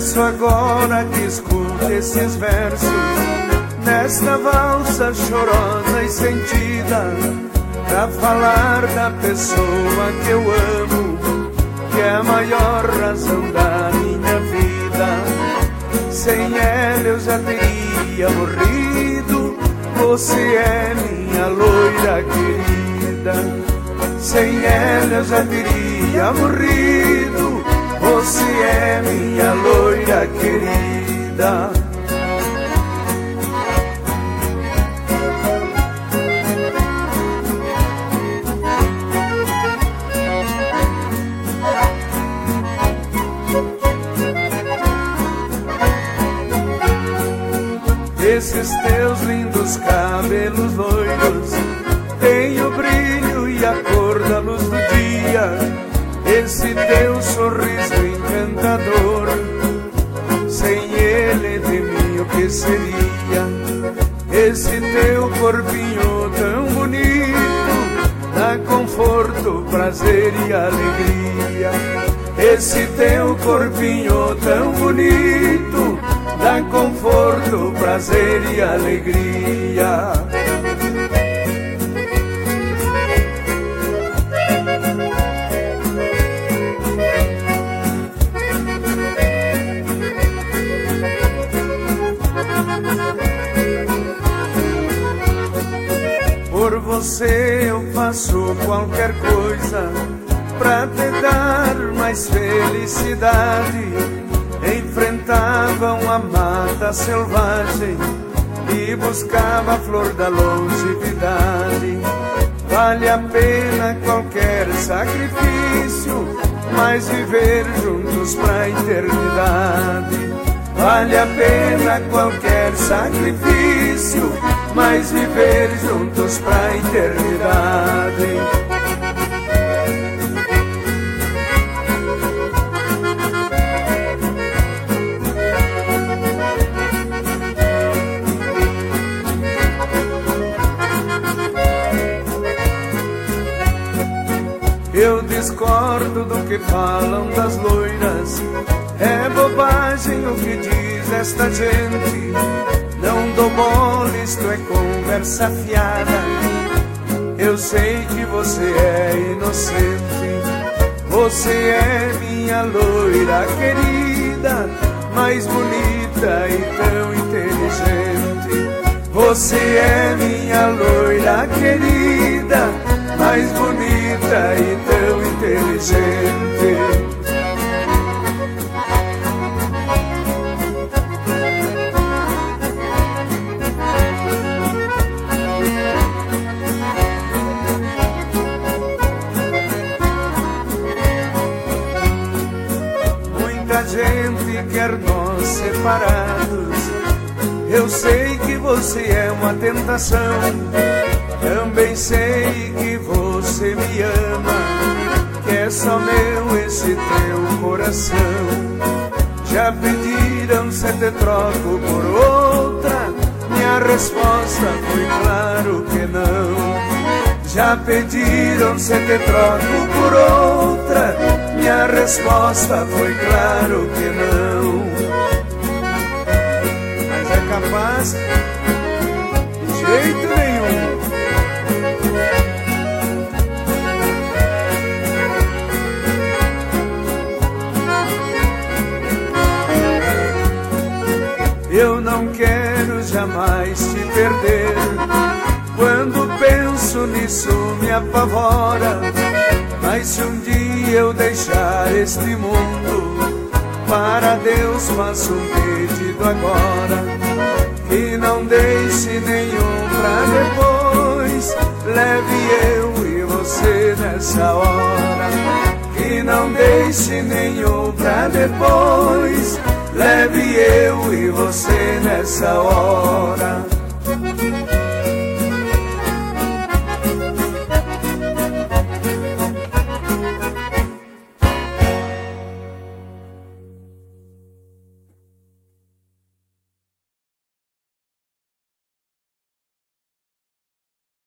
Peço agora que escute esses versos nesta valsa chorosa e sentida, pra falar da pessoa que eu amo, que é a maior razão da minha vida. Sem ela eu já teria morrido. Você é minha loira querida. Sem ela eu já teria morrido. Você é minha loira querida. Esses teus lindos cabelos loiros têm o brilho e a cor da luz do dia. Esse teu sorriso encantador, sem ele de mim o que seria? Esse teu corpinho tão bonito dá conforto, prazer e alegria. Esse teu corpinho tão bonito dá conforto, prazer e alegria. Por você eu faço qualquer coisa pra te dar mais felicidade. Enfrentavam a mata selvagem e buscava a flor da longevidade. Vale a pena qualquer sacrifício, mas viver juntos pra eternidade. Vale a pena qualquer sacrifício, mas viver juntos pra eternidade. Eu discordo do que falam das loiras, é bobagem o que diz esta gente. Não dou bola, isto é conversa fiada. Eu sei que você é inocente. Você é minha loira querida, mais bonita e tão inteligente. Você é minha loira querida, mais bonita e tão inteligente. Muita gente quer nós separados. Eu sei que você é uma tentação. Também sei que você me ama, que é só meu esse teu coração. Já pediram se te troco por outra? Minha resposta foi claro que não. Já pediram se te troco por outra? Minha resposta foi claro que não. Mas é capaz? De jeito nenhum. Eu não quero jamais te perder. Quando penso nisso me apavora. Mas se um dia eu deixar este mundo, para Deus faço um pedido agora. Que não deixe nenhum pra depois, leve eu e você nessa hora. Que não deixe nenhum pra depois, leve eu e você nessa hora.